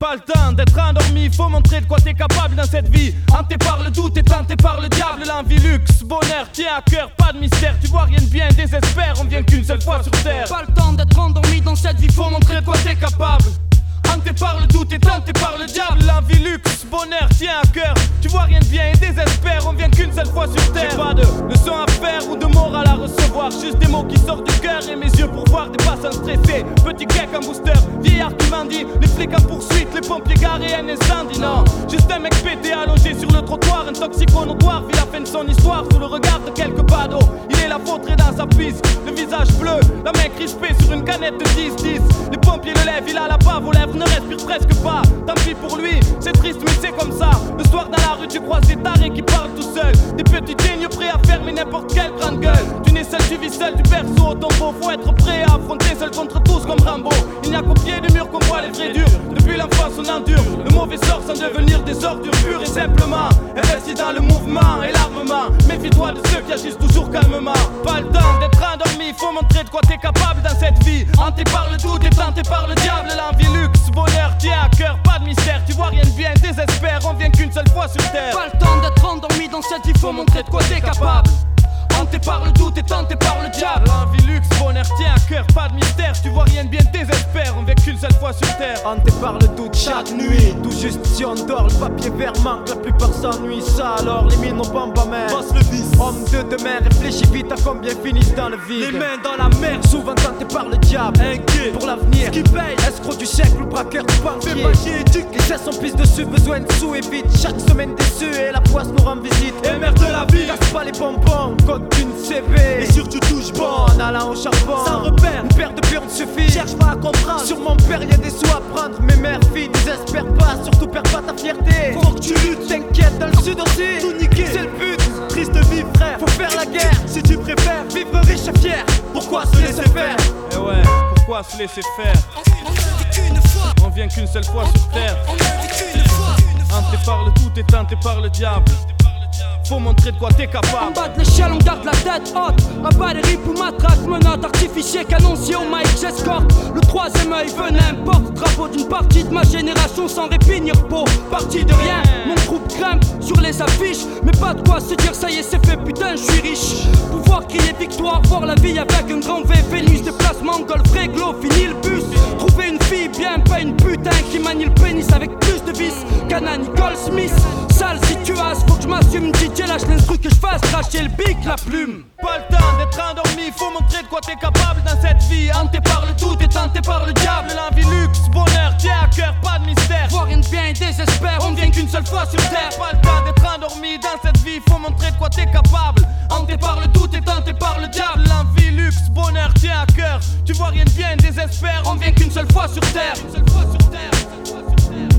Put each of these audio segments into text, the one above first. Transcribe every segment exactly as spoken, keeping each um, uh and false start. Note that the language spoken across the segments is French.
Pas le temps d'être endormi, faut montrer de quoi t'es capable dans cette vie. Hanté par le doute et tenté par le diable, l'envie luxe, bonheur, tient à cœur, pas de mystère. Tu vois rien de bien, désespère, on vient qu'une seule fois sur terre. Pas le temps d'être endormi dans cette vie, Faut montrer de quoi t'es capable. Hanté par le doute et tenté par le diable, l'envie luxe, bonheur, tient à cœur. Tu vois rien de bien et désespère, on vient qu'une seule fois sur terre. J'ai pas de leçon à faire ou de morale à recevoir, juste des mots qui sortent du cœur et mes yeux pour voir des passants stressés. Petit cake en booster, vieillard qui m'en dit, les flics en poursuite, les pompiers garés, un incendie. Non, juste un mec pété allongé sur le trottoir, un toxico notoire vit la fin de son histoire sous le regard de quelques badauds. Il est là vautré dans sa piste, le visage bleu, la main crispée sur une canette de dix dix. Les pompiers le lèvent, il a la bave aux lèvres, ne respire presque pas. Tant pis pour lui, c'est triste mais c'est comme ça. Le soir dans la rue tu croises des tarés qui parlent tout seuls, des petits dignes prêts à fermer n'importe quelle grande gueule. Tu nais seul, tu vis seul du berceau au tombeau. Faut être prêt à affronter seul contre tous comme Rambo. Il n'y a qu'au pied du mur qu'on voit les vrais durs. Depuis l'enfance on endure le mauvais sort sans devenir des ordures pures et simplement. Investis dans le mouvement et l'armement. Méfie-toi de ceux qui agissent toujours calmement. Pas le temps d'être endormi, faut montrer de quoi t'es capable dans cette vie. Hanté par le doute et tenté par le diable, l'envie luxe, bonheur, tient à cœur, pas de mystère. Tu vois rien de bien, désespère, on vient qu'une seule fois sur terre. Pas le temps d'être endormi dans cette vie, faut montrer de quoi t'es capable. Hanté par le doute et tenté par le diable, l'envie luxe, bonheur, tient à cœur, pas de mystère. Tu vois rien de bien, désespère, on vient qu'une seule fois sur terre. Hanté par le doute chaque nuit, tout juste si on dort, le papier vert manque, la plupart s'ennuient. Ça alors, les mines au bamba mer, passe le vice. Homme de demain, réfléchis vite à combien finissent dans le vide. Les mains dans la mer, souvent tenté par le diable, inquiet pour l'avenir, qui paye, escroc du siècle, le braqueur du banquier. fais magie éthique, les gestes sont pisse dessus, besoin de sous et vite. Chaque semaine déçu et la poisse nous rend visite. et merde de la vie, casse pas les bonbons, code d'une C V. et surtout touche bon, En allant au charbon, sans repère, une paire de burnes suffit. cherche pas à comprendre. Sur mon père y'a des sous à prendre, mais mère fille désespère pas, surtout perds pas ta fierté. Faut que tu luttes, T'inquiète dans le sud aussi, tout niquer, c'est le but. triste vie frère, Faut faire la guerre, si tu préfères. vivre riche et fier. Pourquoi se laisser faire? Eh ouais, pourquoi se laisser faire? On ne vit qu'une fois, On vient qu'une seule fois sur terre. on ne vit qu'une fois. Hanté par le doute et tenté par le diable, faut montrer de quoi t'es En capable. bas de l'échelle, on garde la tête haute. Un bas des rips ou matraque, menottes, artificier, canoncier au mic, j'escorte. Le troisième œil venin, porte drapeau d'une partie de ma génération sans répit ni repos. Parti de rien, mon groupe grimpe sur les affiches. Mais pas de quoi se dire, ça y est, c'est fait, putain, je suis riche. Pouvoir crier victoire, voir la vie avec un grand V. Vénus, déplacement, golf, réglo, fini le bus. Trouver une fille bien, pas une putain qui manie le pénis avec plus de vis qu'Anna Nicole Smith. Sale situation, faut que je m'assume, D J lâche l'instru que je fasse cracher le bic, la plume. Pas le temps d'être endormi, faut montrer de quoi t'es capable dans cette vie. Hanté par le doute et tenté par le diable, l'envie luxe, bonheur, tient à cœur, pas de mystère. Voir rien de bien et désespère, On vient qu'une seule fois sur terre. Pas le temps d'être endormi dans cette vie, faut montrer de quoi t'es capable. Hanté par le doute et tenté par le diable, l'envie luxe, bonheur, tient à cœur. Tu vois rien de bien, désespère, on vient qu'une seule fois sur terre. Une seule fois sur terre, une seule fois sur terre.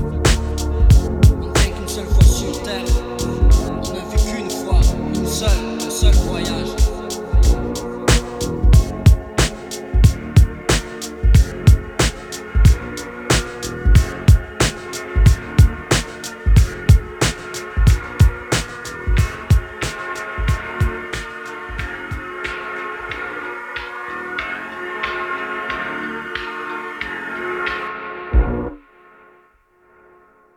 On vient qu'une seule fois sur terre. On a vu qu'une fois, une seule, un seul voyage.